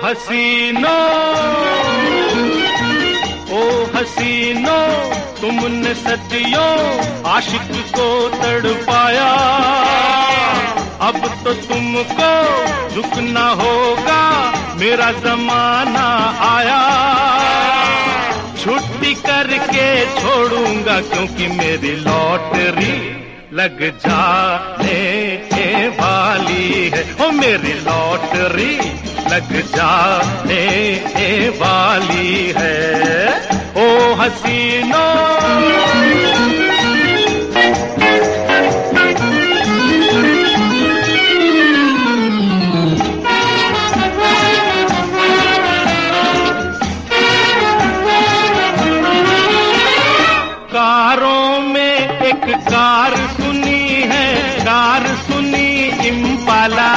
हसीनो, ओ हसीनो, तुमने सदियों आशिक को तड़पाया, अब तो तुमको झुकना होगा, मेरा जमाना आया। छुट्टी करके छोड़ूंगा क्योंकि मेरी लॉटरी लग जाने वाली है, ओ मेरी लॉटरी लग जाने वाली है। ओ हसीनो, कारों में एक कार सुनी है, कार सुनी इम्पाला,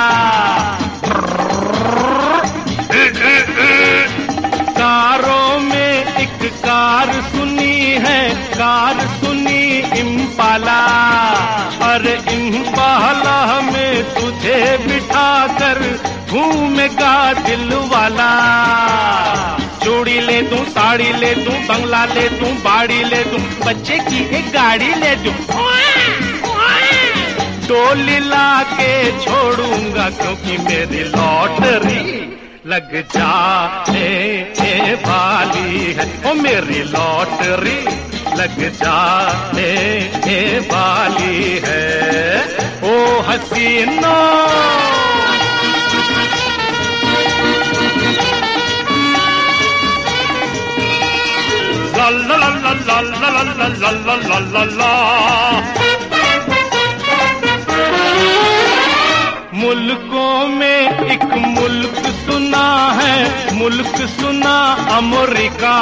कारों में एक कार सुनी है, कार सुनी इम्पाला। अरे इम्पाला में तुझे बिठाकर घूमेगा दिल वाला। चूड़ी ले दूं, साड़ी ले दूं, बंगला ले दूं, बाड़ी ले दूं, बच्चे की एक गाड़ी ले दूं, डोली ला के छोड़ूंगा क्योंकि मेरी लॉटरी लग जाने वाली है, ओ मेरी लॉटरी लग जाने वाली है। ओ हसीनो, ला ला ला ला ला ला ला ला ला ला ला। मुल्कों में एक मुल्क सुना है, मुल्क सुना America.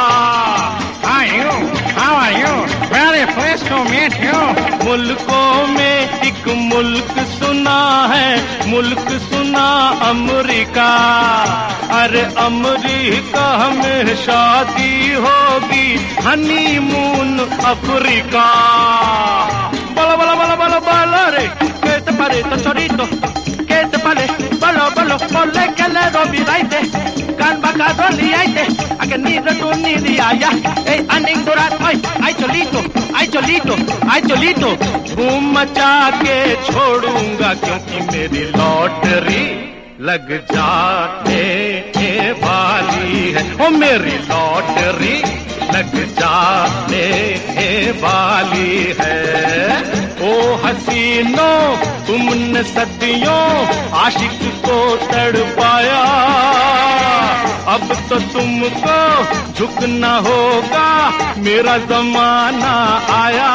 How are you? Very pleased to meet you. मुल्कों में एक मुल्क सुना है, मुल्क सुना अमेरिका। अरे अमेरिका में शादी होगी, हनीमून अफ्रीका। बोलो बोलो बोलो बोलो बोलो रे, ¿qué te parece chorito? ¿Qué te parece? Bolo bolo, ponle que le doy raite, can bacado liaite, a que ni retu ni diaya, aning durat, ay cholito, ay cholito, ay cholito, धूम मचा के छोड़ूंगा क्योंकि मेरी lottery लग जाने वाली है, ओ मेरी लॉटरी लग जाने वाली है। ओ हसीनो, तुमने सदियों आशिक को तड़पाया, अब तो तुमको झुकना होगा, मेरा जमाना आया।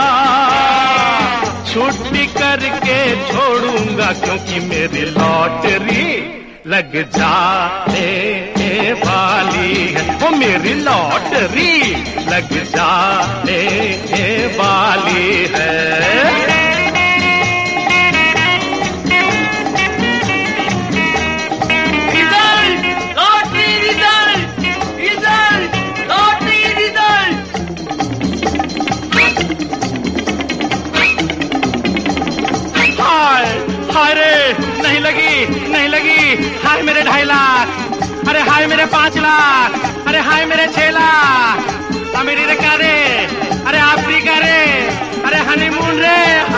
छुट्टी करके छोड़ूंगा क्योंकि मेरी लॉटरी लग जाने वाली है, ओ मेरी लॉटरी लग जाने वाली है। हाय रे, नहीं लगी, नहीं लगी, हाय मेरे 2.5 लाख, अरे हाय मेरे 5 लाख, अरे हाय मेरे 6 लाख, अमेरिका रे, अरे अफ्रीका रे, अरे हनीमून रे।